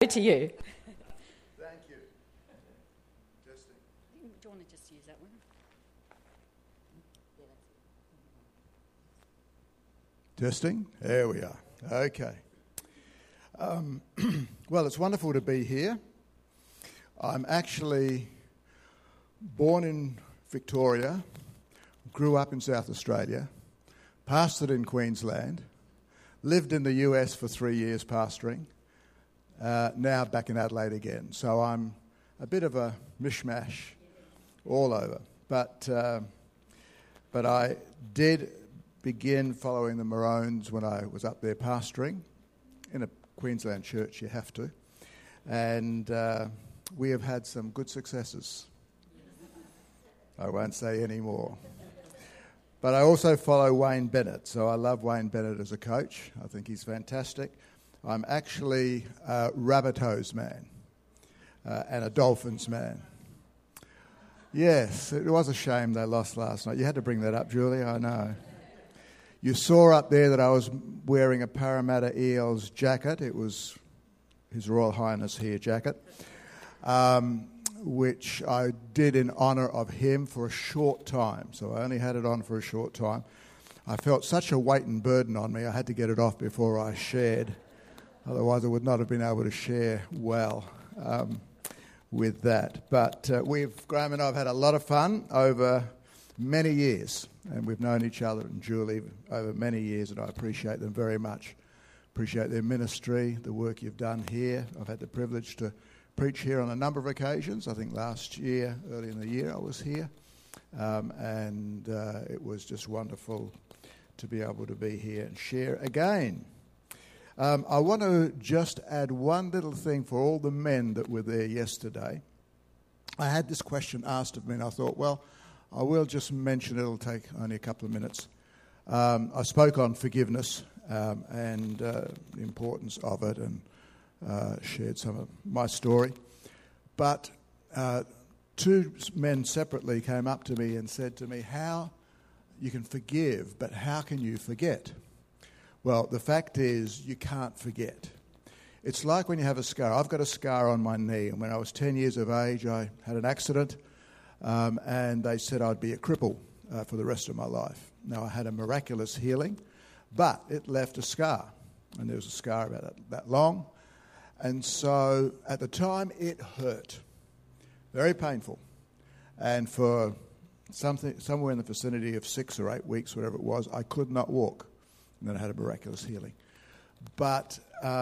to you. Thank you. Testing. Do you want to just use that one? Testing. There we are. Okay. Well, it's wonderful to be here. I'm actually born in Victoria, grew up in South Australia, pastored in Queensland, lived in the US for 3 years pastoring, now back in Adelaide again. So I'm a bit of a mishmash all over. But I did begin following the Maroons when I was up there pastoring. In a Queensland church, you have to. And we have had some good successes. I won't say any more. But I also follow Wayne Bennett, so I love Wayne Bennett as a coach. I think he's fantastic. I'm actually a Rabbitohs man and a Dolphins man. Yes, it was a shame they lost last night. You had to bring that up, Julie, I know. You saw up there that I was wearing a Parramatta Eels jacket. It was His Royal Highness here jacket, which I did in honour of him for a short time. So I only had it on for a short time. I felt such a weight and burden on me, I had to get it off before I shared. Otherwise I would not have been able to share well with that. But Graham and I have had a lot of fun over many years, and we've known each other and Julie over many years, and I appreciate them very much. Appreciate their ministry, the work you've done here. I've had the privilege to preach here on a number of occasions. I think last year, early in the year, I was here, and it was just wonderful to be able to be here and share again. I want to just add one little thing for all the men that were there yesterday. I had this question asked of me, and I thought, well, I will just mention it. It'll take only a couple of minutes. I spoke on forgiveness and the importance of it, and shared some of my story. But two men separately came up to me and said to me, how you can forgive, but how can you forget? Well, the fact is you can't forget. It's like when you have a scar. I've got a scar on my knee, and when I was 10 years of age, I had an accident, and they said I'd be a cripple for the rest of my life. Now, I had a miraculous healing, but it left a scar, and there was a scar about that long. And so at the time, it hurt. Very painful. And for somewhere in the vicinity of 6 or 8 weeks, whatever it was, I could not walk. And then I had a miraculous healing. But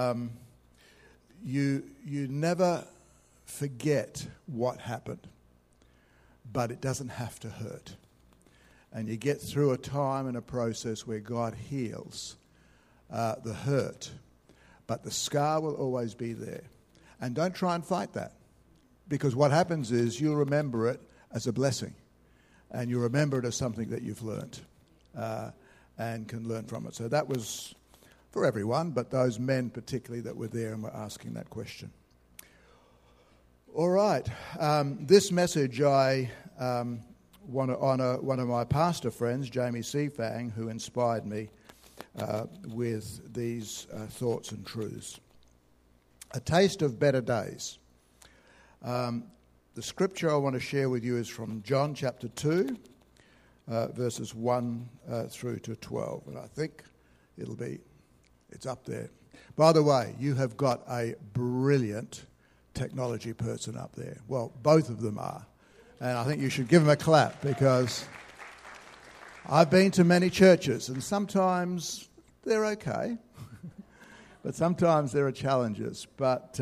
you never forget what happened. But it doesn't have to hurt. And you get through a time and a process where God heals the hurt. But the scar will always be there. And don't try and fight that. Because what happens is you'll remember it as a blessing. And you'll remember it as something that you've learnt and can learn from it. So that was for everyone, but those men particularly that were there and were asking that question. All right. This message I want to honour one of my pastor friends, Jamie Seafang, who inspired me with these thoughts and truths. A taste of better days. The scripture I want to share with you is from John chapter 2, verses 1 through to 12. And I think it's up there. By the way, you have got a brilliant technology person up there. Well, both of them are. And I think you should give them a clap, because I've been to many churches and sometimes they're okay, but sometimes there are challenges. But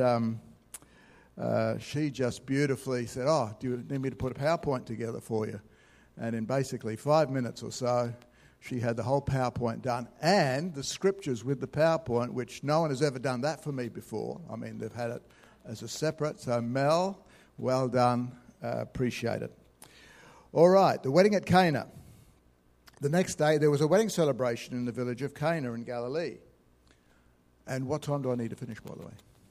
she just beautifully said, oh, do you need me to put a PowerPoint together for you? And in basically 5 minutes or so, she had the whole PowerPoint done and the scriptures with the PowerPoint, which no one has ever done that for me before. I mean, they've had it as a separate. So Mel, well done. Appreciate it. All right, the wedding at Cana. The next day, there was a wedding celebration in the village of Cana in Galilee. And what time do I need to finish, by the way?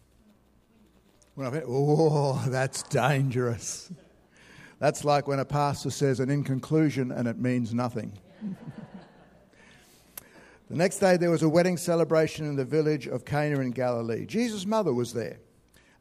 Oh, that's dangerous. That's like when a pastor says an in conclusion and it means nothing. The next day, there was a wedding celebration in the village of Cana in Galilee. Jesus' mother was there.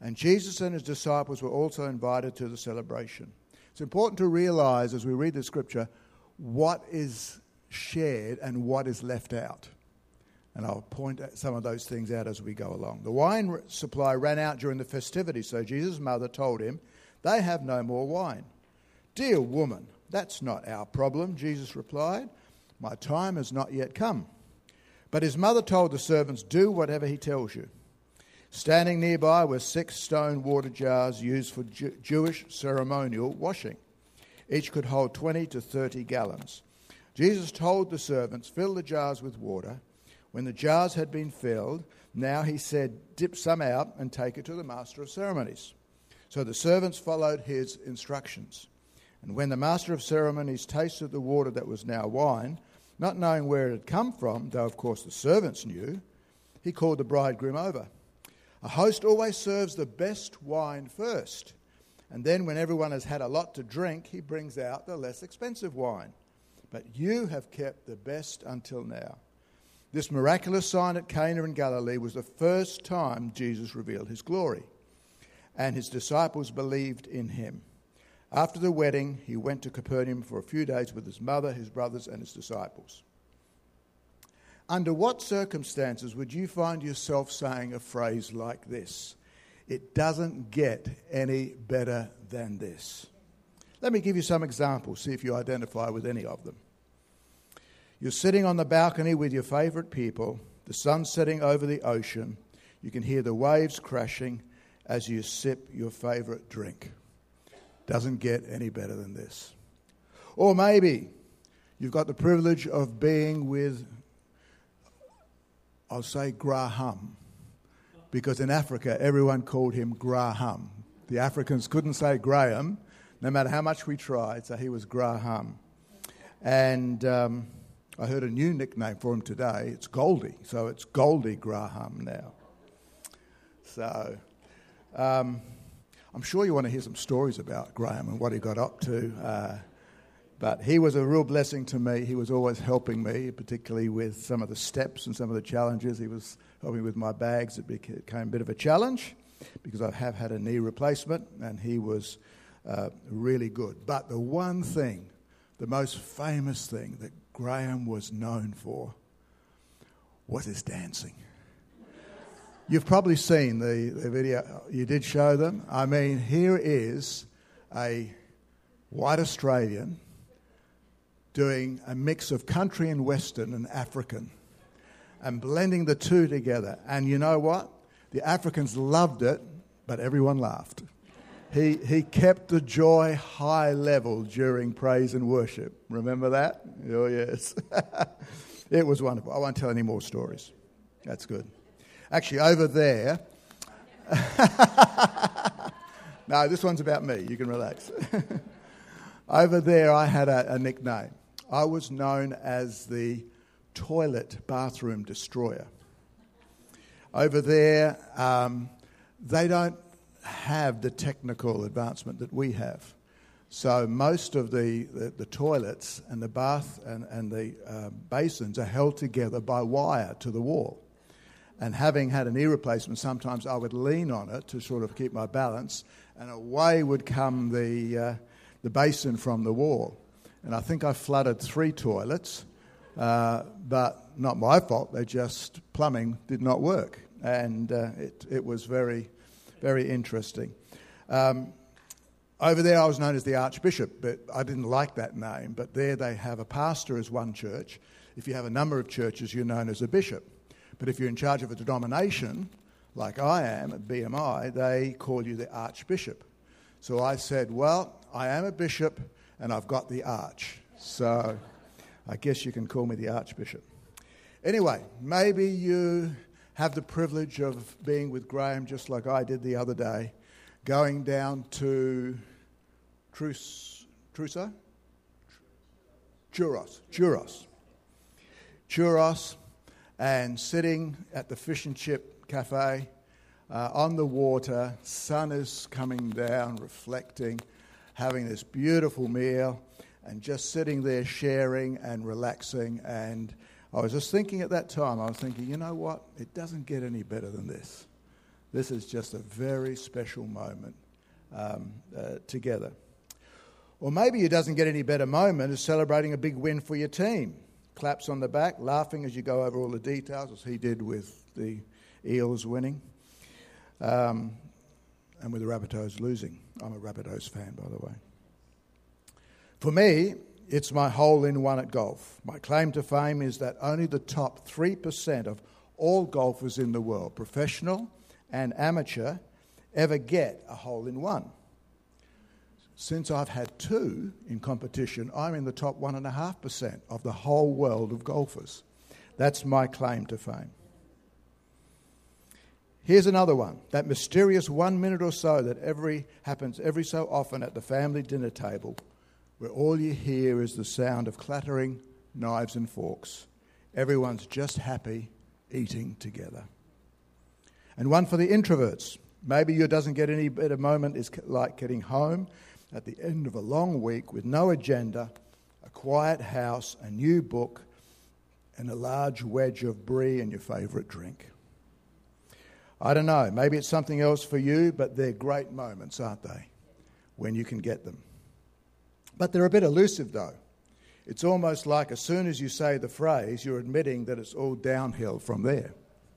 And Jesus and his disciples were also invited to the celebration. It's important to realize as we read the scripture what is shared and what is left out. And I'll point some of those things out as we go along. The wine supply ran out during the festivities, so Jesus' mother told him, "They have no more wine." "Dear woman, that's not our problem," Jesus replied. "My time has not yet come." But his mother told the servants, "Do whatever he tells you." Standing nearby were 6 stone water jars used for Jewish ceremonial washing. Each could hold 20 to 30 gallons. Jesus told the servants, "Fill the jars with water." When the jars had been filled, now he said, "Dip some out and take it to the master of ceremonies." So the servants followed his instructions. And when the master of ceremonies tasted the water that was now wine, not knowing where it had come from, though of course the servants knew, he called the bridegroom over. A host always serves the best wine first, and then when everyone has had a lot to drink, he brings out the less expensive wine. But you have kept the best until now. This miraculous sign at Cana in Galilee was the first time Jesus revealed his glory, and his disciples believed in him. After the wedding, he went to Capernaum for a few days with his mother, his brothers, and his disciples. Under what circumstances would you find yourself saying a phrase like this? It doesn't get any better than this. Let me give you some examples, see if you identify with any of them. You're sitting on the balcony with your favourite people, the sun's setting over the ocean, you can hear the waves crashing as you sip your favourite drink. Doesn't get any better than this. Or maybe you've got the privilege of being with, I'll say Graham, because in Africa everyone called him Graham. The Africans couldn't say Graham, no matter how much we tried, so he was Graham. And I heard a new nickname for him today. It's Goldie, so it's Goldie Graham now. So I'm sure you want to hear some stories about Graham and what he got up to. But he was a real blessing to me. He was always helping me, particularly with some of the steps and some of the challenges. He was helping with my bags. It became a bit of a challenge because I have had a knee replacement, and he was really good. But the one thing, the most famous thing that Graham was known for was his dancing. You've probably seen the video. You did show them. I mean, here is a white Australian doing a mix of country and western and African and blending the two together. And you know what? The Africans loved it, but everyone laughed. He kept the joy high level during praise and worship. Remember that? Oh, yes. It was wonderful. I won't tell any more stories. That's good. Actually, over there... No, this one's about me. You can relax. Over there, I had a nickname. I was known as the toilet bathroom destroyer. Over there, they don't have the technical advancement that we have. So most of the toilets and the bath and the basins are held together by wire to the wall. And having had a knee replacement, sometimes I would lean on it to sort of keep my balance, and away would come the basin from the wall. And I think I flooded 3 toilets, but not my fault. Plumbing did not work. And it was very, very interesting. Over there I was known as the Archbishop, but I didn't like that name. But there they have a pastor as one church. If you have a number of churches, you're known as a bishop. But if you're in charge of a denomination, like I am at BMI, they call you the Archbishop. So I said, well, I am a bishop and I've got the arch. So I guess you can call me the Archbishop. Anyway, maybe you have the privilege of being with Graham just like I did the other day, going down to Churros, and sitting at the fish and chip cafe on the water. Sun is coming down, reflecting, having this beautiful meal, and just sitting there sharing and relaxing. And I was just thinking at that time, you know what? It doesn't get any better than this. This is just a very special moment together. Or maybe it doesn't get any better moment as celebrating a big win for your team. Claps on the back, laughing as you go over all the details, as he did with the Eels winning, and with the Rabbitohs losing. I'm a Rabbitohs fan, by the way. For me, it's my hole-in-one at golf. My claim to fame is that only the top 3% of all golfers in the world, professional and amateur, ever get a hole-in-one. Since I've had 2 in competition, I'm in the top 1.5% of the whole world of golfers. That's my claim to fame. Here's another one. That mysterious 1 minute or so that happens every so often at the family dinner table, where all you hear is the sound of clattering knives and forks. Everyone's just happy eating together. And one for the introverts. Maybe you doesn't get any better moment is like getting home at the end of a long week with no agenda, a quiet house, a new book, and a large wedge of brie and your favourite drink. I don't know, maybe it's something else for you, but they're great moments, aren't they, when you can get them. But they're a bit elusive, though. It's almost like as soon as you say the phrase, you're admitting that it's all downhill from there.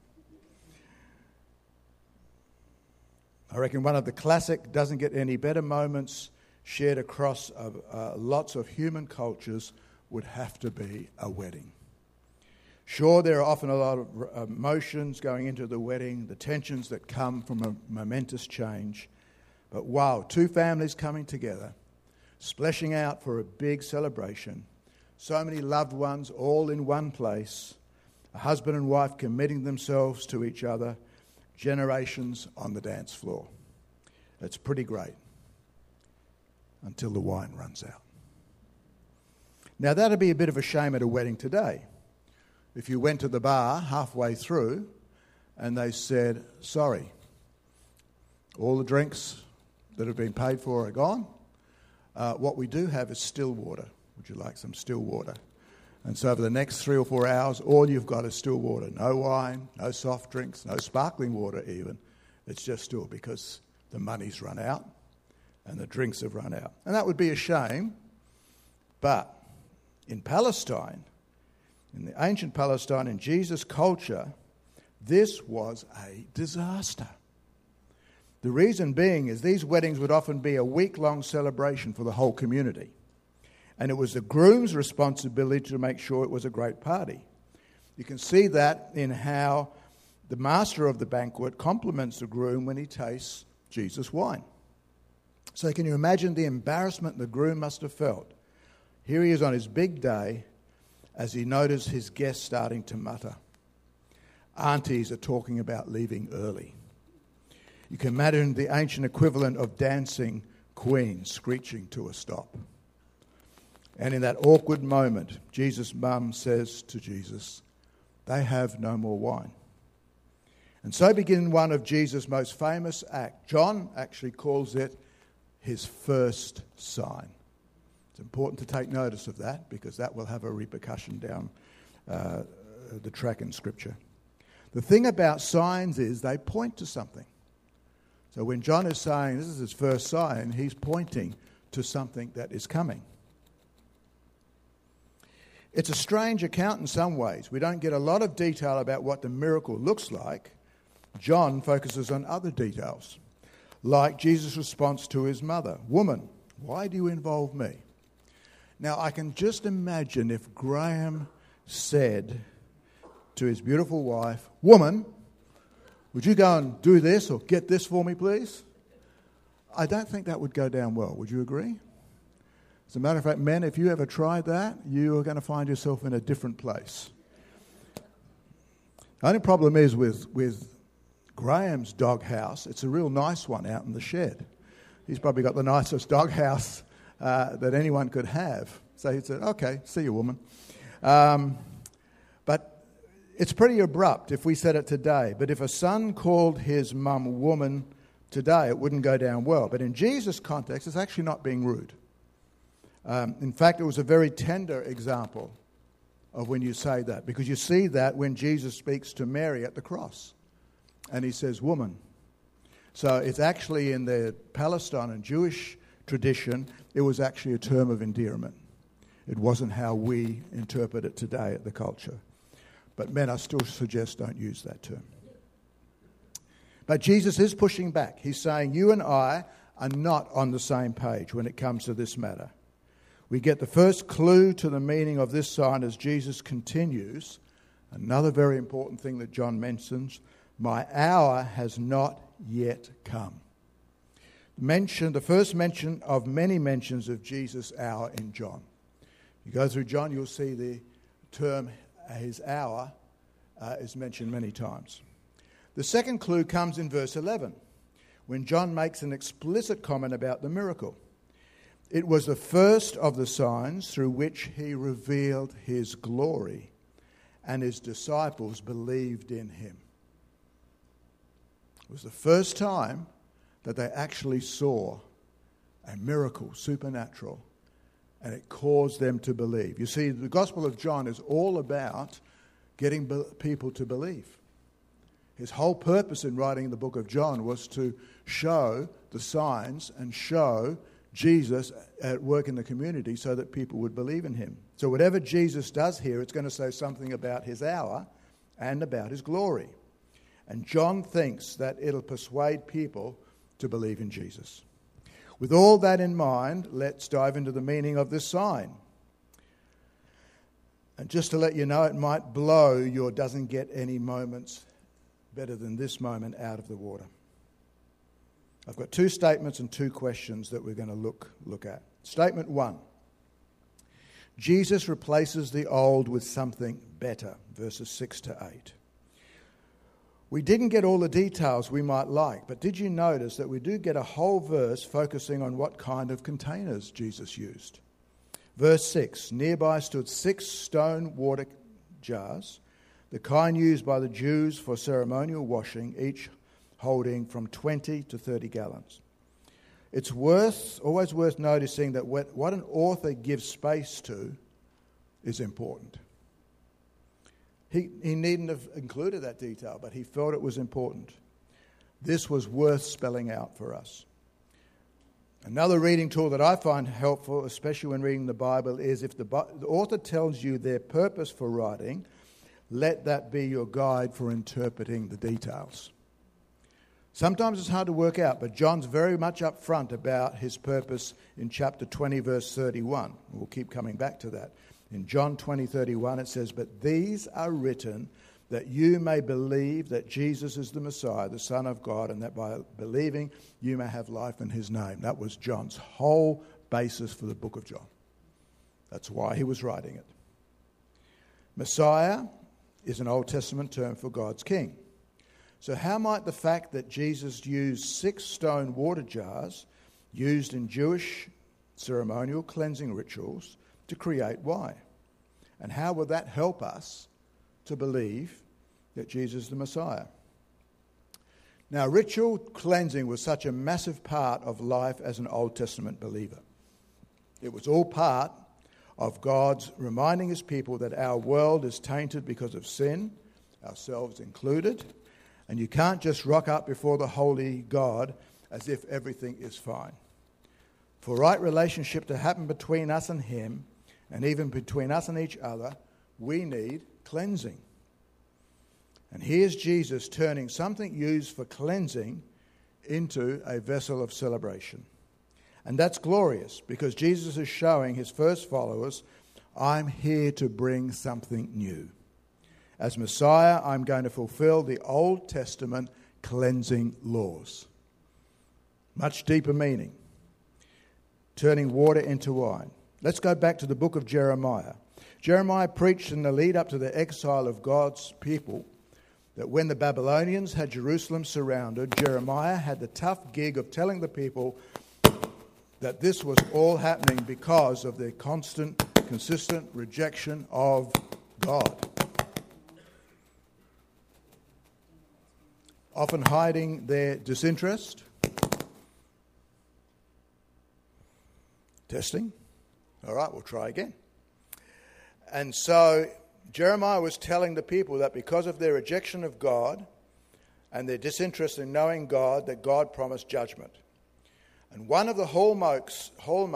I reckon one of the classic doesn't get any better moments shared across lots of human cultures would have to be a wedding. Sure, there are often a lot of emotions going into the wedding, the tensions that come from a momentous change. But wow, 2 families coming together, splashing out for a big celebration, so many loved ones all in one place, a husband and wife committing themselves to each other, generations on the dance floor. It's pretty great until the wine runs out. Now that'd be a bit of a shame at a wedding today. If you went to the bar halfway through and they said, sorry, all the drinks that have been paid for are gone. What we do have is still water. Would you like some still water? And so over the next 3 or 4 hours, all you've got is still water. No wine, no soft drinks, no sparkling water even. It's just still because the money's run out and the drinks have run out. And that would be a shame. But in Palestine, in the ancient Palestine, in Jesus' culture, this was a disaster. The reason being is these weddings would often be a week-long celebration for the whole community. And it was the groom's responsibility to make sure it was a great party. You can see that in how the master of the banquet compliments the groom when he tastes Jesus' wine. So can you imagine the embarrassment the groom must have felt? Here he is on his big day as he noticed his guests starting to mutter. Aunties are talking about leaving early. You can imagine the ancient equivalent of dancing queen screeching to a stop. And in that awkward moment, Jesus' mum says to Jesus, they have no more wine. And so begins one of Jesus' most famous acts. John actually calls it his first sign. It's important to take notice of that because that will have a repercussion down the track in Scripture. The thing about signs is they point to something. So when John is saying this is his first sign, he's pointing to something that is coming. It's a strange account in some ways. We don't get a lot of detail about what the miracle looks like. John focuses on other details, like Jesus' response to his mother. Woman, why do you involve me? Now, I can just imagine if Graham said to his beautiful wife, woman, would you go and do this or get this for me, please? I don't think that would go down well. Would you agree? As a matter of fact, men, if you ever tried that, you are going to find yourself in a different place. The only problem is with Graham's doghouse, it's a real nice one out in the shed. He's probably got the nicest doghouse that anyone could have. So he said, okay, see you, woman. But it's pretty abrupt if we said it today. But if a son called his mum woman today, it wouldn't go down well. But in Jesus' context, it's actually not being rude. In fact, it was a very tender example of when you say that, because you see that when Jesus speaks to Mary at the cross. And he says, woman, So it's actually in the Palestine and Jewish tradition, it was actually a term of endearment. It wasn't how we interpret it today at the culture. But men, I still suggest don't use that term. But Jesus is pushing back. He's saying you and I are not on the same page when it comes to this matter. We get the first clue to the meaning of this sign as Jesus continues. Another very important thing that John mentions, my hour has not yet come. The first mention of many mentions of Jesus' hour in John. You go through John, you'll see the term his hour is mentioned many times. The second clue comes in verse 11, when John makes an explicit comment about the miracle. It was the first of the signs through which he revealed his glory, and his disciples believed in him. It was the first time that they actually saw a miracle, supernatural, and it caused them to believe. You see, the Gospel of John is all about getting people to believe. His whole purpose in writing the book of John was to show the signs and show Jesus at work in the community so that people would believe in him. So whatever Jesus does here, it's going to say something about his hour and about his glory. And John thinks that it'll persuade people to believe in Jesus. With all that in mind, let's dive into the meaning of this sign. And just to let you know, it might blow your doesn't get any moments better than this moment out of the water. I've got two statements and two questions that we're going to look at. Statement 1. Jesus replaces the old with something better, verses 6 to 8. We didn't get all the details we might like, but did you notice that we do get a whole verse focusing on what kind of containers Jesus used? Verse 6, nearby stood 6 stone water jars, the kind used by the Jews for ceremonial washing, each holding from 20 to 30 gallons. It's always worth noticing that what an author gives space to is important. He needn't have included that detail, but he felt it was important. This was worth spelling out for us. Another reading tool that I find helpful, especially when reading the Bible, is if the author tells you their purpose for writing, let that be your guide for interpreting the details. Sometimes it's hard to work out, but John's very much upfront about his purpose in chapter 20, verse 31. We'll keep coming back to that. In John 20:31, it says, "But these are written that you may believe that Jesus is the Messiah, the Son of God, and that by believing you may have life in his name." That was John's whole basis for the book of John. That's why he was writing it. Messiah is an Old Testament term for God's king. So how might the fact that Jesus used 6 stone water jars used in Jewish ceremonial cleansing rituals to create wine? And how will that help us to believe that Jesus is the Messiah? Now, ritual cleansing was such a massive part of life as an Old Testament believer. It was all part of God's reminding his people that our world is tainted because of sin, ourselves included, and you can't just rock up before the holy God as if everything is fine. For right relationship to happen between us and him, and even between us and each other, we need cleansing. And here's Jesus turning something used for cleansing into a vessel of celebration. And that's glorious because Jesus is showing his first followers, I'm here to bring something new. As Messiah, I'm going to fulfill the Old Testament cleansing laws. Much deeper meaning. Turning water into wine. Let's go back to the book of Jeremiah. Jeremiah preached in the lead up to the exile of God's people that when the Babylonians had Jerusalem surrounded, Jeremiah had the tough gig of telling the people that this was all happening because of their consistent rejection of God. Often hiding their disinterest. Testing. All right, we'll try again. And so Jeremiah was telling the people that because of their rejection of God, and they're disinterested in knowing God, that God promised judgment. And one of the hallmarks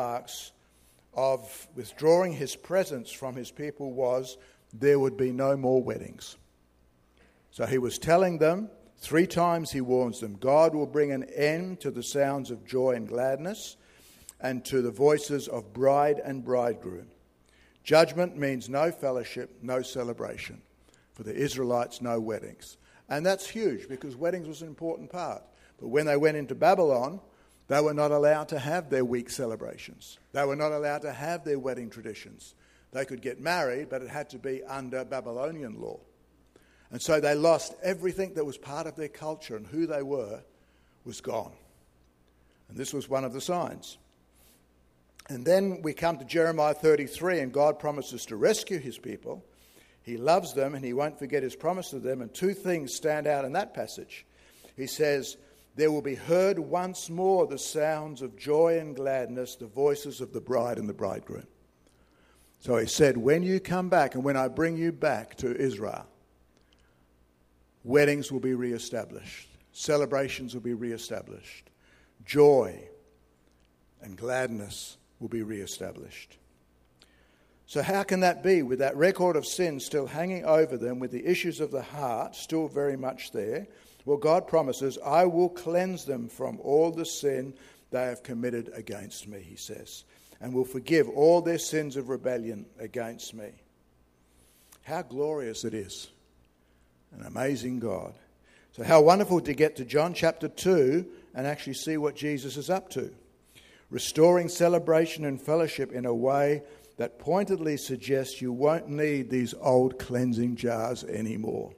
of withdrawing his presence from his people was there would be no more weddings. So he was telling them, 3 times he warns them, God will bring an end to the sounds of joy and gladness and to the voices of bride and bridegroom. Judgment means no fellowship, no celebration. For the Israelites, no weddings. And that's huge, because weddings was an important part. But when they went into Babylon, they were not allowed to have their week celebrations. They were not allowed to have their wedding traditions. They could get married, but it had to be under Babylonian law. And so they lost everything that was part of their culture, and who they were was gone. And this was one of the signs. And then we come to Jeremiah 33, and God promises to rescue his people. He loves them, and he won't forget his promise to them. And 2 things stand out in that passage. He says, there will be heard once more the sounds of joy and gladness, the voices of the bride and the bridegroom. So he said, when you come back and when I bring you back to Israel, weddings will be reestablished. Celebrations will be reestablished. Joy and gladness will be reestablished. So how can that be, with that record of sin still hanging over them, with the issues of the heart still very much there? Well, God promises, I will cleanse them from all the sin they have committed against me, he says, and will forgive all their sins of rebellion against me. How glorious it is. An amazing God. So how wonderful to get to John chapter 2 and actually see what Jesus is up to. Restoring celebration and fellowship in a way that pointedly suggests you won't need these old cleansing jars anymore.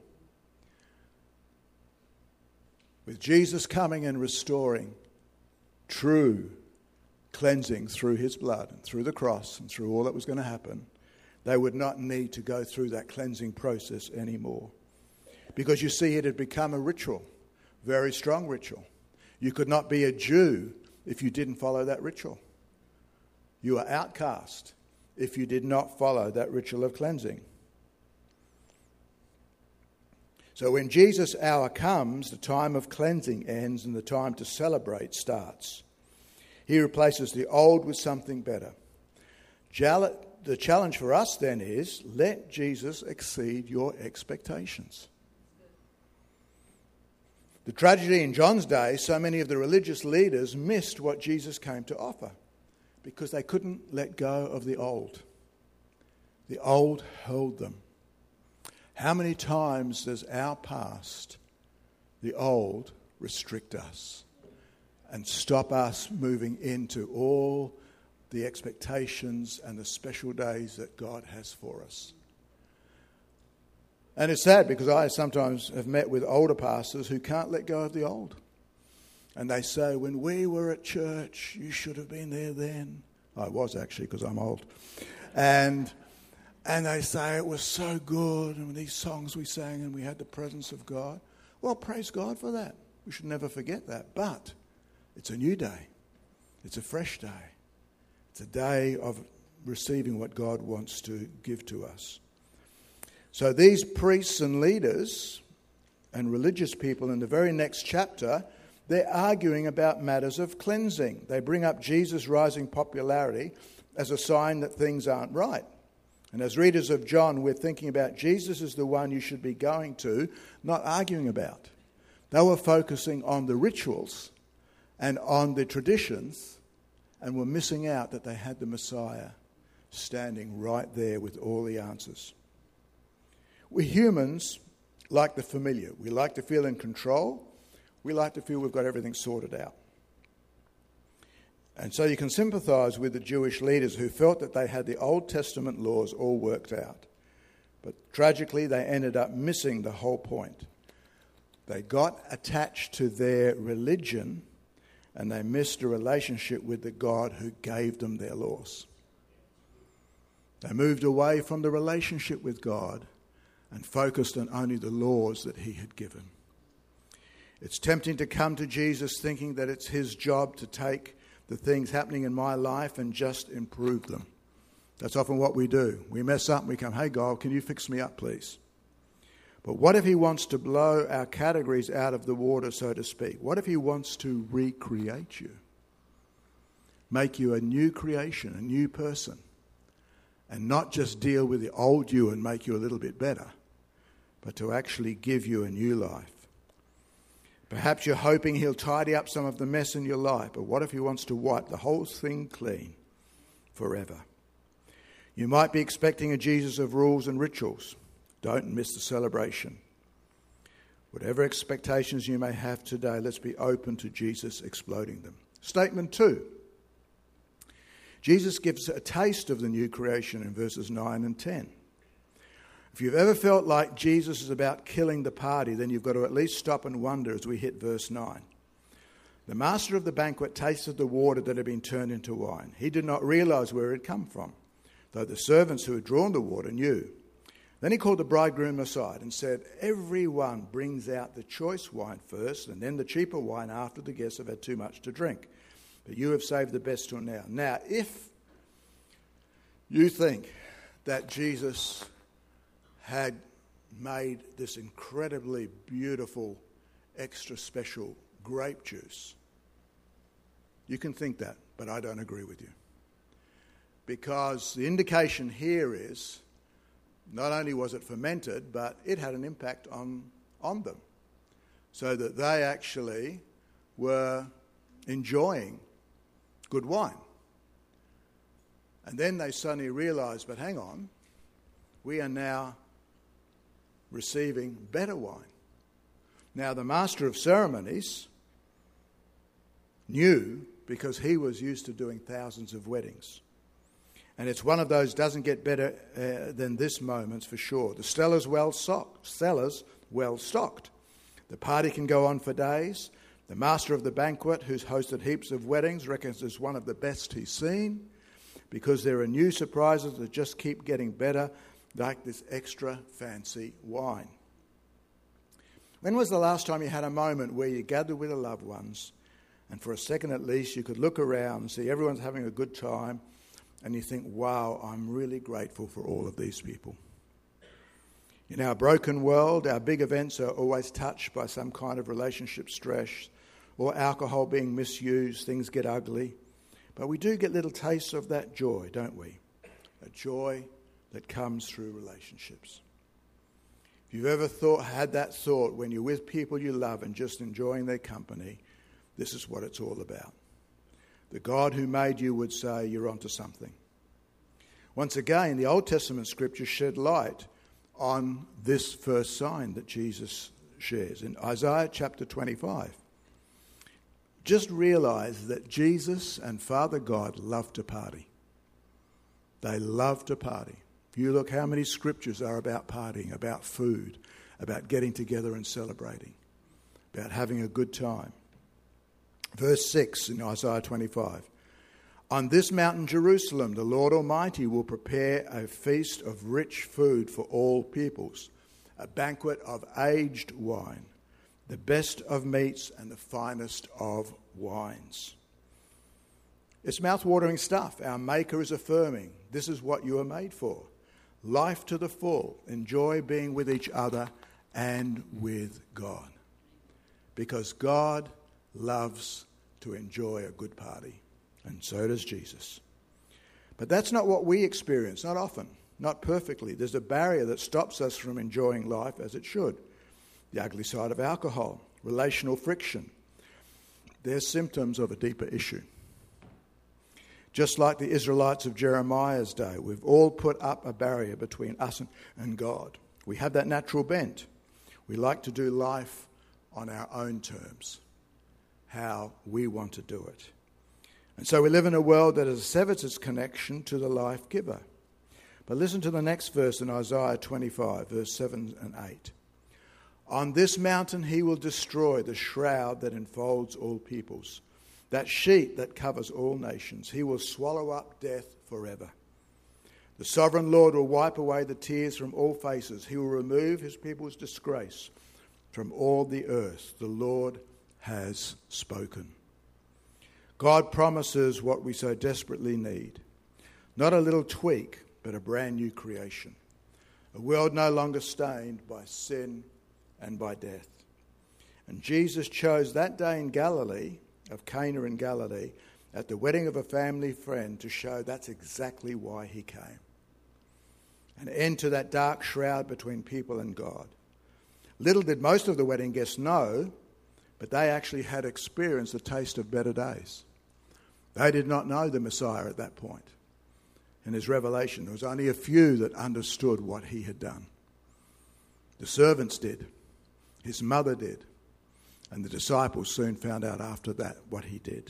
With Jesus coming and restoring true cleansing through his blood and through the cross and through all that was going to happen, they would not need to go through that cleansing process anymore. Because you see, it had become a ritual, very strong ritual. You could not be a Jew if you didn't follow that ritual. You are outcast if you did not follow that ritual of cleansing. So when Jesus' hour comes, the time of cleansing ends and the time to celebrate starts. He replaces the old with something better. The challenge for us then is, let Jesus exceed your expectations. The tragedy in John's day, so many of the religious leaders missed what Jesus came to offer because they couldn't let go of the old. The old held them. How many times does our past, the old, restrict us and stop us moving into all the expectations and the special days that God has for us? And it's sad because I sometimes have met with older pastors who can't let go of the old. And they say, when we were at church, you should have been there then. I was actually, because I'm old. And they say it was so good, and these songs we sang and we had the presence of God. Well, praise God for that. We should never forget that. But it's a new day. It's a fresh day. It's a day of receiving what God wants to give to us. So these priests and leaders and religious people in the very next chapter, they're arguing about matters of cleansing. They bring up Jesus' rising popularity as a sign that things aren't right. And as readers of John, we're thinking about Jesus as the one you should be going to, not arguing about. They were focusing on the rituals and on the traditions and were missing out that they had the Messiah standing right there with all the answers. We humans like the familiar. We like to feel in control. We like to feel we've got everything sorted out. And so you can sympathise with the Jewish leaders who felt that they had the Old Testament laws all worked out. But tragically, they ended up missing the whole point. They got attached to their religion and they missed a relationship with the God who gave them their laws. They moved away from the relationship with God and focused on only the laws that he had given. It's tempting to come to Jesus thinking that it's his job to take the things happening in my life and just improve them. That's often what we do. We mess up and we come, hey God, can you fix me up please? But what if he wants to blow our categories out of the water, so to speak? What if he wants to recreate you? Make you a new creation, a new person, and not just deal with the old you and make you a little bit better, but to actually give you a new life. Perhaps you're hoping he'll tidy up some of the mess in your life, but what if he wants to wipe the whole thing clean forever? You might be expecting a Jesus of rules and rituals. Don't miss the celebration. Whatever expectations you may have today, let's be open to Jesus exploding them. Statement 2. Jesus gives a taste of the new creation in verses 9 and 10. If you've ever felt like Jesus is about killing the party, then you've got to at least stop and wonder as we hit verse 9. The master of the banquet tasted the water that had been turned into wine. He did not realize where it had come from, though the servants who had drawn the water knew. Then he called the bridegroom aside and said, "Everyone brings out the choice wine first, and then the cheaper wine after the guests have had too much to drink. But you have saved the best till now." Now, if you think that Jesus had made this incredibly beautiful, extra special grape juice, you can think that, but I don't agree with you. Because the indication here is not only was it fermented, but it had an impact on them, so that they actually were enjoying good wine. And then they suddenly realized, but hang on, we are now receiving better wine. Now, the master of ceremonies knew, because he was used to doing thousands of weddings. And it's one of those doesn't get better than this moments for sure. The cellars well stocked. The party can go on for days. The master of the banquet, who's hosted heaps of weddings, reckons it's one of the best he's seen, because there are new surprises that just keep getting better, like this extra fancy wine. When was the last time you had a moment where you gathered with the loved ones, and for a second at least you could look around and see everyone's having a good time, and you think, wow, I'm really grateful for all of these people. In our broken world, our big events are always touched by some kind of relationship stress or alcohol being misused. Things get ugly. But we do get little tastes of that joy, don't we? A joy that comes through relationships. If you've ever had that thought when you're with people you love and just enjoying their company, this is what it's all about. The God who made you would say you're onto something. Once again, the Old Testament scriptures shed light on this first sign that Jesus shares. In Isaiah chapter 25, just realize that Jesus and Father God love to party. They love to party. If you look how many scriptures are about partying, about food, about getting together and celebrating, about having a good time. Verse 6 in Isaiah 25. On this mountain Jerusalem, the Lord Almighty will prepare a feast of rich food for all peoples, a banquet of aged wine, the best of meats and the finest of wines. It's mouth-watering stuff. Our Maker is affirming, this is what you are made for. Life to the full. Enjoy being with each other and with God. Because God loves to enjoy a good party, and so does Jesus. But that's not what we experience, not often, not perfectly. There's a barrier that stops us from enjoying life as it should. The ugly side of alcohol, relational friction. They're symptoms of a deeper issue. Just like the Israelites of Jeremiah's day, we've all put up a barrier between us and God. We have that natural bent. We like to do life on our own terms, how we want to do it. And so we live in a world that has severed its connection to the life giver. But listen to the next verse in Isaiah 25, verse 7 and 8. On this mountain he will destroy the shroud that enfolds all peoples, that sheet that covers all nations. He will swallow up death forever. The sovereign Lord will wipe away the tears from all faces. He will remove his people's disgrace from all the earth. The Lord has spoken. God promises what we so desperately need. Not a little tweak, but a brand new creation. a world no longer stained by sin and by death. And Jesus chose that day in Galilee, of Cana in Galilee, at the wedding of a family friend to show that's exactly why he came. An end to that dark shroud between people and God. Little did most of the wedding guests know, but they actually had experienced the taste of better days. They did not know the Messiah at that point. In his revelation, there was only a few that understood what he had done. The servants did. His mother did. And the disciples soon found out after that what he did.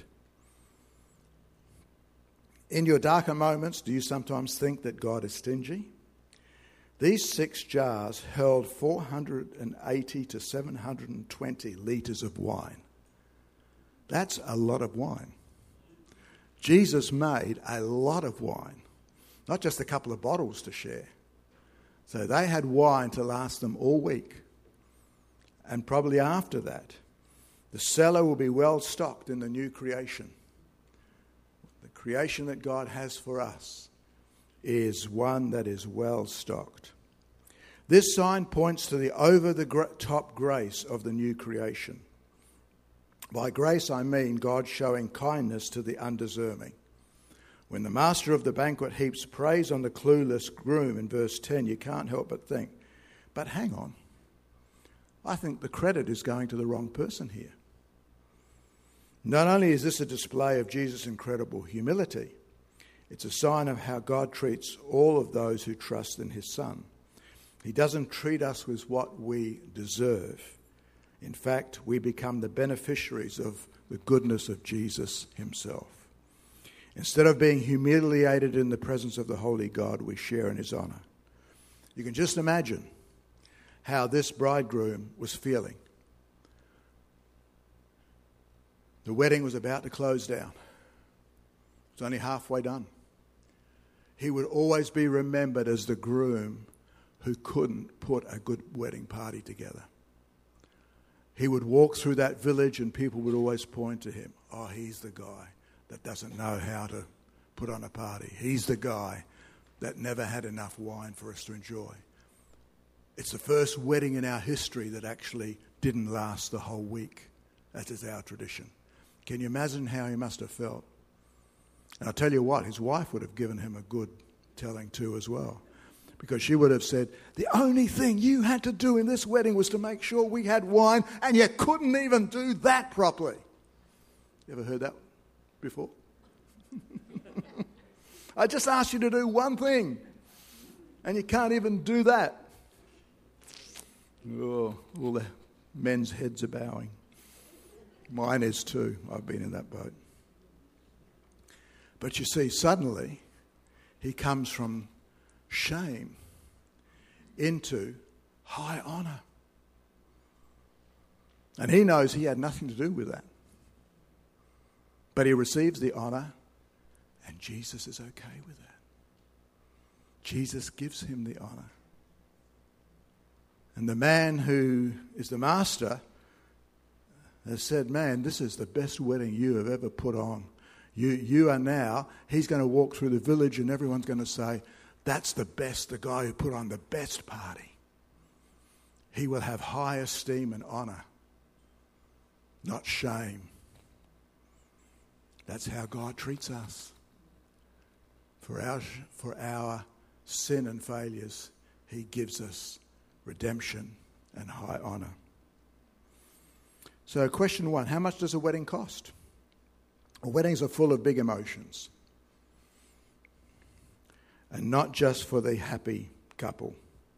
In your darker moments, do you sometimes think that God is stingy? These 6 jars held 480 to 720 litres of wine. That's a lot of wine. Jesus made a lot of wine, not just a couple of bottles to share. So they had wine to last them all week. And probably after that, the cellar will be well stocked in the new creation. The creation that God has for us is one that is well stocked. This sign points to the over-the-top grace of the new creation. By grace I mean God showing kindness to the undeserving. When the master of the banquet heaps praise on the clueless groom in verse 10, you can't help but think, but hang on, I think the credit is going to the wrong person here. Not only is this a display of Jesus' incredible humility, it's a sign of how God treats all of those who trust in his Son. He doesn't treat us with what we deserve. In fact, we become the beneficiaries of the goodness of Jesus himself. Instead of being humiliated in the presence of the holy God, we share in his honour. You can just imagine how this bridegroom was feeling. The wedding was about to close down. It was only halfway done. He would always be remembered as the groom who couldn't put a good wedding party together. He would walk through that village and people would always point to him. Oh, he's the guy that doesn't know how to put on a party. He's the guy that never had enough wine for us to enjoy. It's the first wedding in our history that actually didn't last the whole week. That is our tradition. Can you imagine how he must have felt? And I'll tell you what, his wife would have given him a good telling too as well. Because she would have said, the only thing you had to do in this wedding was to make sure we had wine, and you couldn't even do that properly. You ever heard that before? I just asked you to do one thing, and you can't even do that. Oh, all the men's heads are bowing. Mine is too. I've been in that boat. But you see, suddenly, he comes from shame into high honour. And he knows he had nothing to do with that. But he receives the honour, and Jesus is okay with that. Jesus gives him the honour. And the man who is the master has said, man, this is the best wedding you have ever put on. You are now, he's going to walk through the village and everyone's going to say, that's the best, the guy who put on the best party. He will have high esteem and honour, not shame. That's how God treats us. For our sin and failures, he gives us redemption and high honour. So question 1, how much does a wedding cost? Well, weddings are full of big emotions. And not just for the happy couple.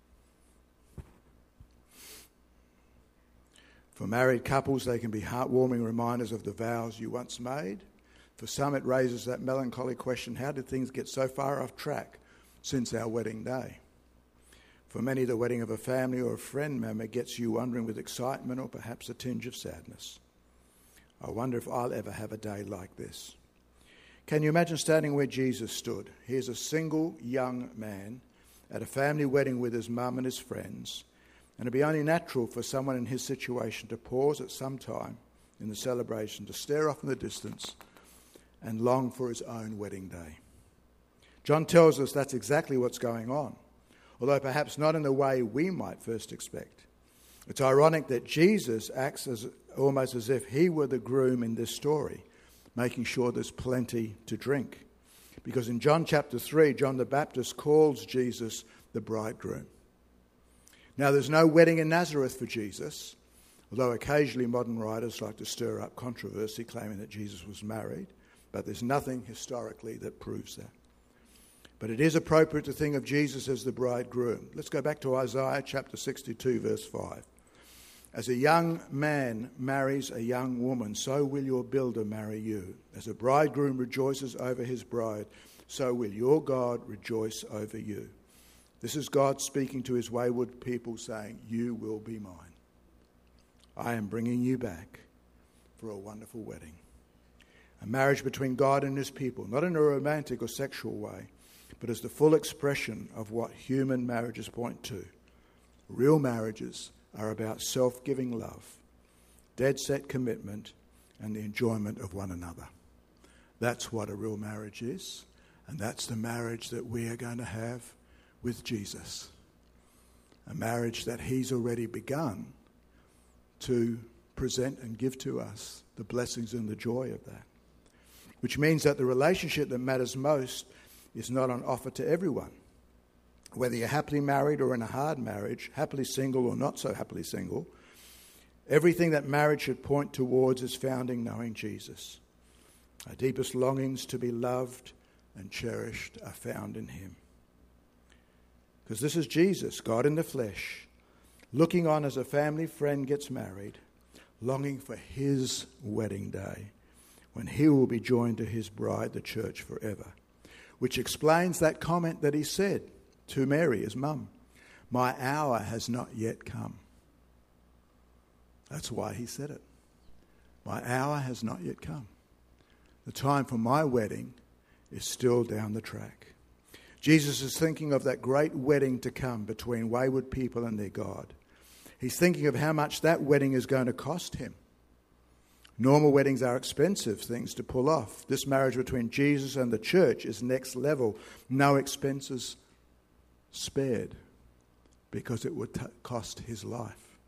For married couples, they can be heartwarming reminders of the vows you once made. For some, it raises that melancholy question, how did things get so far off track since our wedding day? For many, the wedding of a family or a friend member gets you wondering with excitement or perhaps a tinge of sadness. I wonder if I'll ever have a day like this. Can you imagine standing where Jesus stood? Here's a single young man at a family wedding with his mum and his friends, and it'd be only natural for someone in his situation to pause at some time in the celebration, to stare off in the distance and long for his own wedding day. John tells us that's exactly what's going on. although perhaps not in the way we might first expect. It's ironic that Jesus acts almost as if he were the groom in this story, making sure there's plenty to drink. Because in John chapter 3, John the Baptist calls Jesus the bridegroom. Now, there's no wedding in Nazareth for Jesus, although occasionally modern writers like to stir up controversy claiming that Jesus was married, but there's nothing historically that proves that. But it is appropriate to think of Jesus as the bridegroom. Let's go back to Isaiah chapter 62, verse 5. As a young man marries a young woman, so will your builder marry you. As a bridegroom rejoices over his bride, so will your God rejoice over you. This is God speaking to his wayward people, saying, you will be mine. I am bringing you back for a wonderful wedding. A marriage between God and his people, not in a romantic or sexual way, but as the full expression of what human marriages point to. Real marriages are about self-giving love, dead-set commitment, and the enjoyment of one another. That's what a real marriage is, and that's the marriage that we are going to have with Jesus. A marriage that he's already begun to present and give to us, the blessings and the joy of that. Which means that the relationship that matters most is not on offer to everyone. Whether you're happily married or in a hard marriage, happily single or not so happily single, everything that marriage should point towards is found in knowing Jesus. Our deepest longings to be loved and cherished are found in him. Because this is Jesus, God in the flesh, looking on as a family friend gets married, longing for his wedding day, when he will be joined to his bride, the church, forever. Which explains that comment that he said to Mary, his mum, my hour has not yet come. That's why he said it. My hour has not yet come. The time for my wedding is still down the track. Jesus is thinking of that great wedding to come between wayward people and their God. He's thinking of how much that wedding is going to cost him. Normal weddings are expensive things to pull off. This marriage between Jesus and the church is next level. No expenses spared because it would cost his life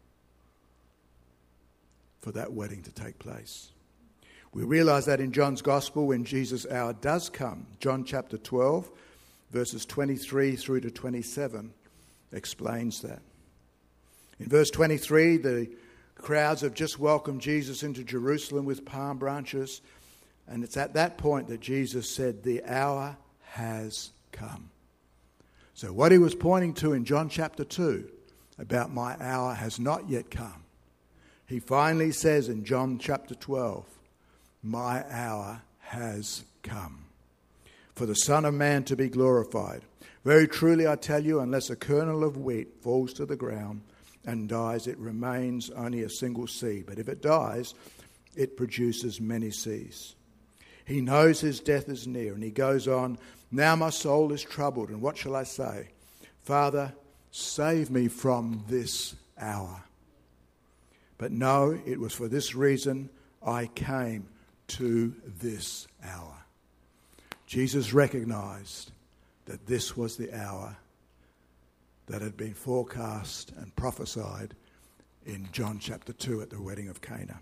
for that wedding to take place. We realize that in John's Gospel when Jesus' hour does come. John chapter 12, verses 23 through to 27 explains that. In verse 23, the crowds have just welcomed Jesus into Jerusalem with palm branches, and it's at that point that Jesus said, the hour has come. So what he was pointing to in John chapter 2 about my hour has not yet come, he finally says in John chapter 12, my hour has come for the Son of Man to be glorified. Very truly I tell you, unless a kernel of wheat falls to the ground and dies, it remains only a single seed. But if it dies, it produces many seeds. He knows his death is near, and he goes on, now my soul is troubled, and what shall I say? Father, save me from this hour. But no, it was for this reason I came to this hour. Jesus recognized that this was the hour that had been forecast and prophesied in John chapter 2 at the wedding of Cana.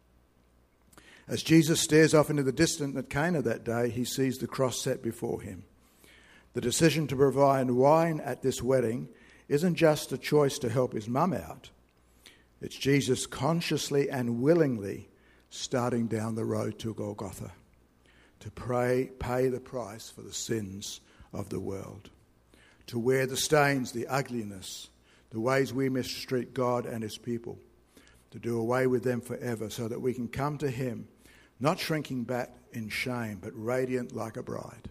As Jesus stares off into the distance at Cana that day, he sees the cross set before him. The decision to provide wine at this wedding isn't just a choice to help his mum out. It's Jesus consciously and willingly starting down the road to Golgotha to pay the price for the sins of the world, to wear the stains, the ugliness, the ways we mistreat God and his people, to do away with them forever so that we can come to him, not shrinking back in shame, but radiant like a bride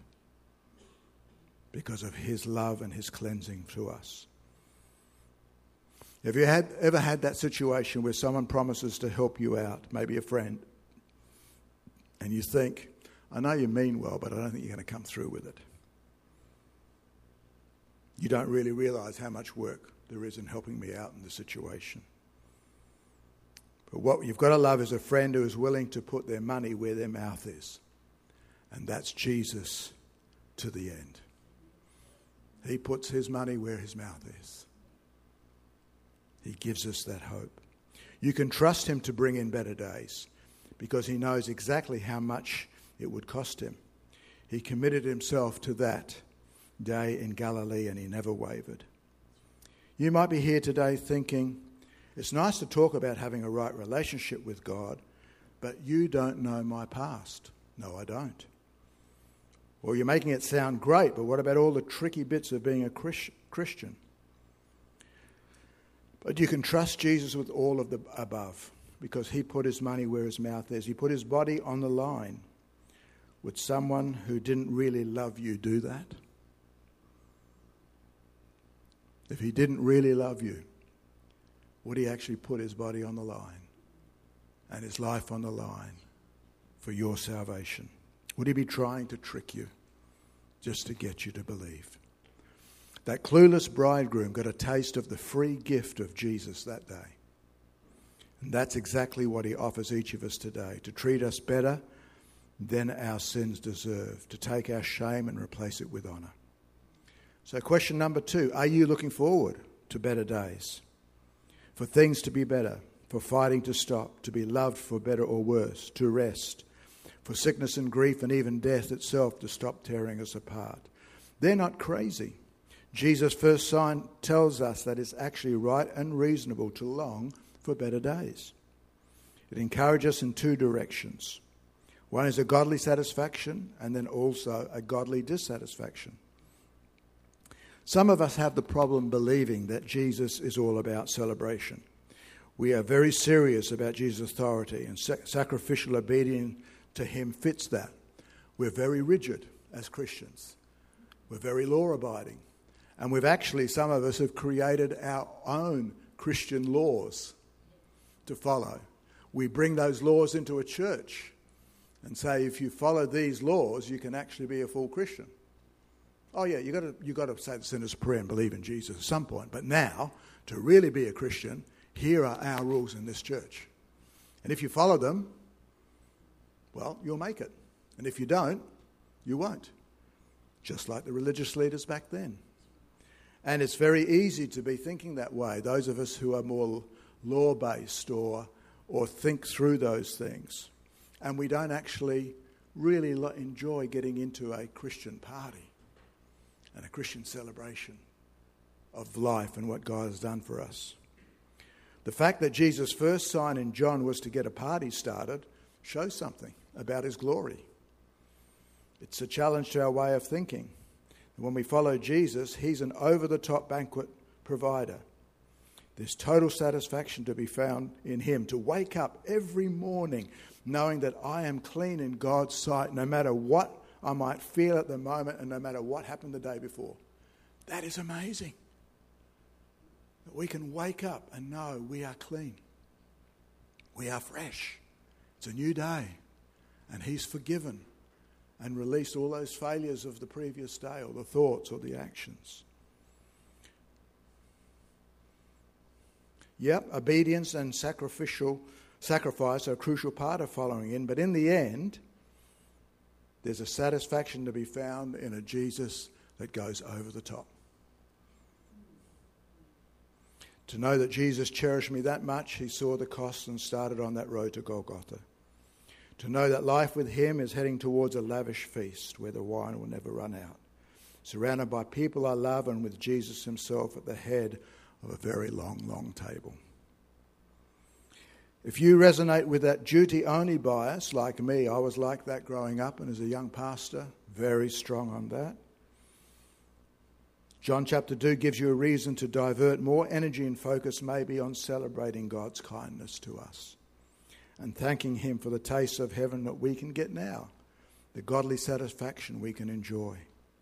because of his love and his cleansing to us. Have you ever had that situation where someone promises to help you out, maybe a friend, and you think, I know you mean well, but I don't think you're going to come through with it. You don't really realize how much work there is in helping me out in the situation. But what you've got to love is a friend who is willing to put their money where their mouth is. And that's Jesus to the end. He puts his money where his mouth is. He gives us that hope. You can trust him to bring in better days because he knows exactly how much it would cost him. He committed himself to that day in Galilee and he never wavered. You might be here today thinking, it's nice to talk about having a right relationship with God, but you don't know my past. No, I don't. Well, you're making it sound great, but what about all the tricky bits of being a Christian? But you can trust Jesus with all of the above because he put his money where his mouth is. He put his body on the line. Would someone who didn't really love you do that? If he didn't really love you, would he actually put his body on the line and his life on the line for your salvation? Would he be trying to trick you just to get you to believe? That clueless bridegroom got a taste of the free gift of Jesus that day. And that's exactly what he offers each of us today, to treat us better than our sins deserve, to take our shame and replace it with honour. So question number 2, are you looking forward to better days? For things to be better, for fighting to stop, to be loved for better or worse, to rest, for sickness and grief and even death itself to stop tearing us apart. They're not crazy. Jesus' first sign tells us that it's actually right and reasonable to long for better days. It encourages us in 2 directions. One is a godly satisfaction and then also a godly dissatisfaction. Some of us have the problem believing that Jesus is all about celebration. We are very serious about Jesus' authority, and sacrificial obedience to him fits that. We're very rigid as Christians. We're very law-abiding. And we've actually, some of us have created our own Christian laws to follow. We bring those laws into a church and say, if you follow these laws, you can actually be a full Christian. Oh yeah, you got to say the sinner's prayer and believe in Jesus at some point. But now, to really be a Christian, here are our rules in this church. And if you follow them, well, you'll make it. And if you don't, you won't. Just like the religious leaders back then. And it's very easy to be thinking that way, those of us who are more law-based or think through those things. And we don't actually really enjoy getting into a Christian party and a Christian celebration of life and what God has done for us. The fact that Jesus' first sign in John was to get a party started shows something about his glory. It's a challenge to our way of thinking. When we follow Jesus, he's an over-the-top banquet provider. There's total satisfaction to be found in him, to wake up every morning knowing that I am clean in God's sight, no matter what I might feel at the moment and no matter what happened the day before. That is amazing. That we can wake up and know we are clean. We are fresh. It's a new day. And he's forgiven and released all those failures of the previous day, or the thoughts or the actions. Yep, obedience and sacrifice are a crucial part of following in, but in the end, there's a satisfaction to be found in a Jesus that goes over the top. To know that Jesus cherished me that much, he saw the cost and started on that road to Golgotha. To know that life with him is heading towards a lavish feast where the wine will never run out. Surrounded by people I love and with Jesus himself at the head of a very long, long table. If you resonate with that duty-only bias, like me, I was like that growing up and as a young pastor, very strong on that. John chapter 2 gives you a reason to divert more energy and focus maybe on celebrating God's kindness to us and thanking him for the taste of heaven that we can get now, the godly satisfaction we can enjoy.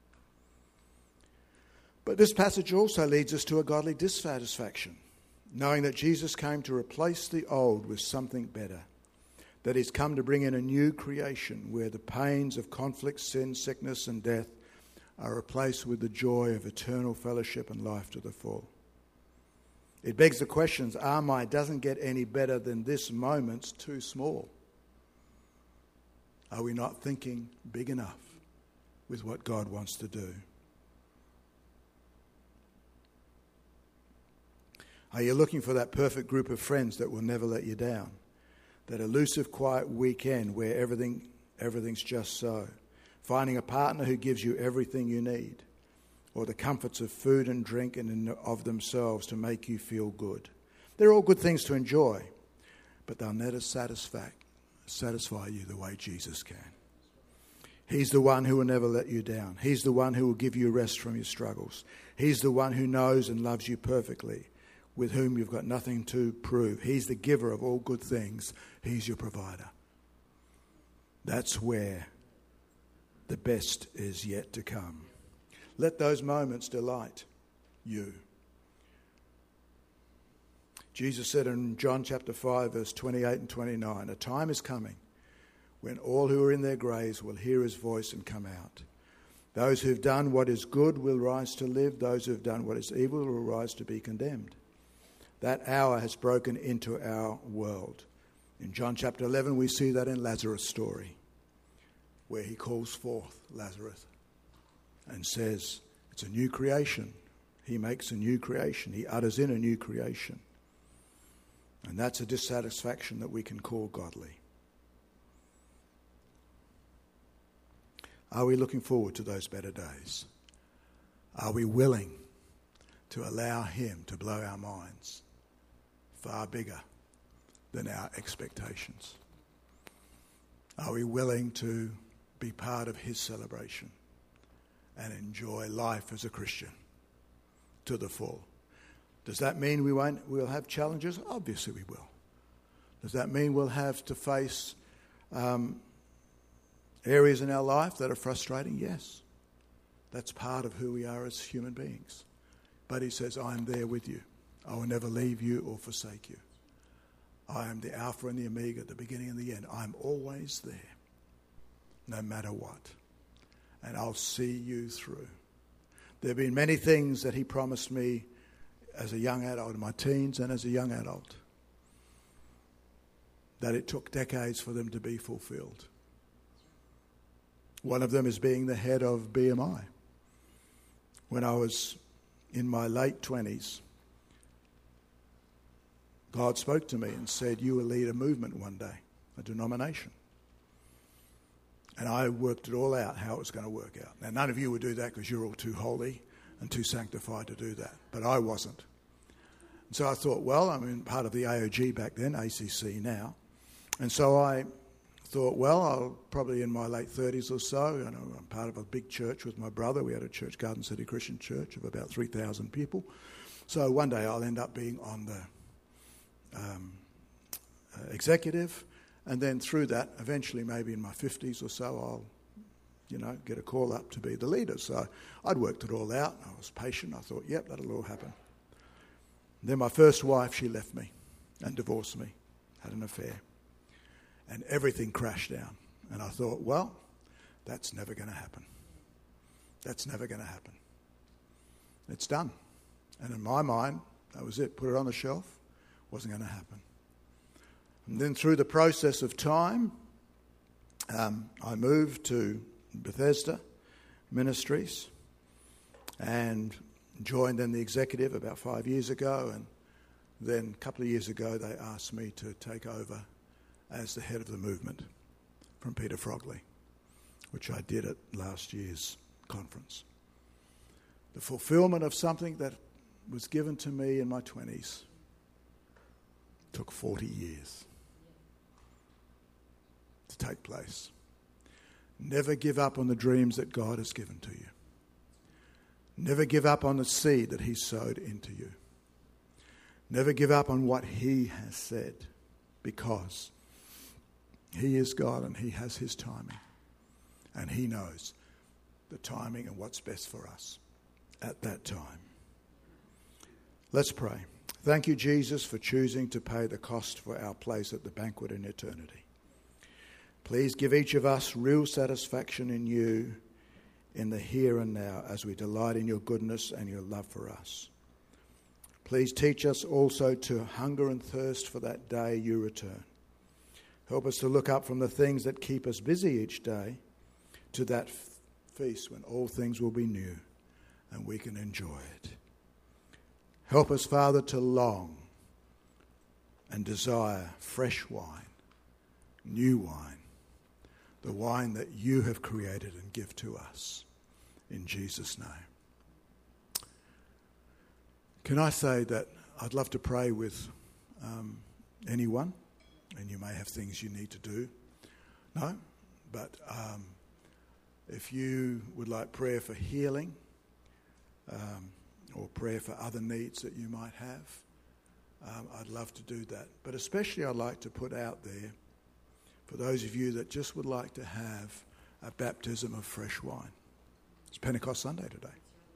But this passage also leads us to a godly dissatisfaction, knowing that Jesus came to replace the old with something better, that he's come to bring in a new creation where the pains of conflict, sin, sickness and death are replaced with the joy of eternal fellowship and life to the full. It begs the questions, doesn't get any better than this moment's too small? Are we not thinking big enough with what God wants to do? Are you looking for that perfect group of friends that will never let you down? That elusive, quiet weekend where everything's just so? Finding a partner who gives you everything you need? Or the comforts of food and drink and of themselves to make you feel good? They're all good things to enjoy, but they'll never satisfy you the way Jesus can. He's the one who will never let you down. He's the one who will give you rest from your struggles. He's the one who knows and loves you perfectly, with whom you've got nothing to prove. He's the giver of all good things. He's your provider. That's where the best is yet to come. Let those moments delight you. Jesus said in John chapter 5, verse 28 and 29, a time is coming when all who are in their graves will hear his voice and come out. Those who've done what is good will rise to live. Those who've done what is evil will rise to be condemned. That hour has broken into our world. In John chapter 11, we see that in Lazarus' story, where he calls forth Lazarus and says, it's a new creation. He makes a new creation. He utters in a new creation. And that's a dissatisfaction that we can call godly. Are we looking forward to those better days? Are we willing to allow him to blow our minds far bigger than our expectations? Are we willing to be part of his celebration and enjoy life as a Christian to the full? Does that mean we'll have challenges? Obviously we will. Does that mean we'll have to face areas in our life that are frustrating? Yes. That's part of who we are as human beings. But he says, I am there with you. I will never leave you or forsake you. I am the Alpha and the Omega, the beginning and the end. I'm always there, no matter what. And I'll see you through. There have been many things that he promised me as a young adult, in my teens and as a young adult, that it took decades for them to be fulfilled. One of them is being the head of BMI. When I was in my late 20s, God spoke to me and said, you will lead a movement one day, a denomination. And I worked it all out, how it was going to work out. Now, none of you would do that because you're all too holy and too sanctified to do that. But I wasn't. And so I thought, well, I'm in part of the AOG back then, ACC now. And so I thought, well, I'll probably in my late 30s or so, you know, I'm part of a big church with my brother. We had a church, Garden City Christian Church, of about 3,000 people. So one day I'll end up being on the executive, and then through that, eventually maybe in my 50s or so, I'll, get a call up to be the leader. So I'd worked it all out. I was patient. I thought, yep, that'll all happen. Then my first wife, she left me and divorced me, had an affair. And everything crashed down. And I thought, well, that's never going to happen. That's never going to happen. It's done. And in my mind, that was it. Put it on the shelf. Wasn't going to happen. And then through the process of time, I moved to Bethesda Ministries and joined then the executive about 5 years ago. And then a couple of years ago, they asked me to take over as the head of the movement from Peter Frogley, which I did at last year's conference. The fulfillment of something that was given to me in my 20s took 40 years to take place. Never give up on the dreams that God has given to you. Never give up on the seed that he sowed into you. Never give up on what he has said, because he is God and he has his timing. And he knows the timing and what's best for us at that time. Let's pray. Thank you, Jesus, for choosing to pay the cost for our place at the banquet in eternity. Please give each of us real satisfaction in you in the here and now as we delight in your goodness and your love for us. Please teach us also to hunger and thirst for that day you return. Help us to look up from the things that keep us busy each day to that feast when all things will be new and we can enjoy it. Help us, Father, to long and desire fresh wine, new wine, the wine that you have created and give to us. In Jesus' name. Can I say that I'd love to pray with anyone, and you may have things you need to do. No? But if you would like prayer for healing or prayer for other needs that you might have, I'd love to do that. But especially I'd like to put out there, for those of you that just would like to have a baptism of fresh wine. It's Pentecost Sunday today.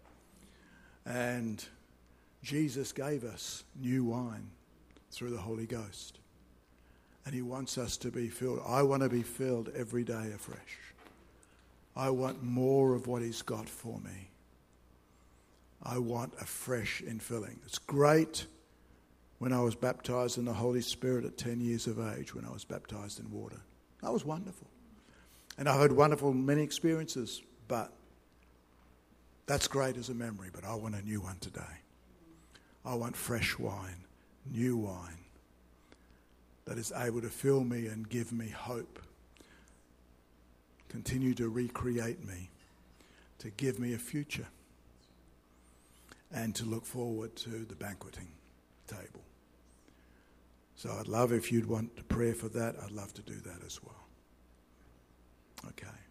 And Jesus gave us new wine through the Holy Ghost. And he wants us to be filled. I want to be filled every day afresh. I want more of what he's got for me. I want a fresh infilling. It's great when I was baptized in the Holy Spirit at 10 years of age, when I was baptized in water. That was wonderful. And I've had many experiences, but that's great as a memory, but I want a new one today. I want fresh wine, new wine, that is able to fill me and give me hope. Continue to recreate me, to give me a future, and to look forward to the banqueting table. So I'd love if you'd want to pray for that. I'd love to do that as well. Okay.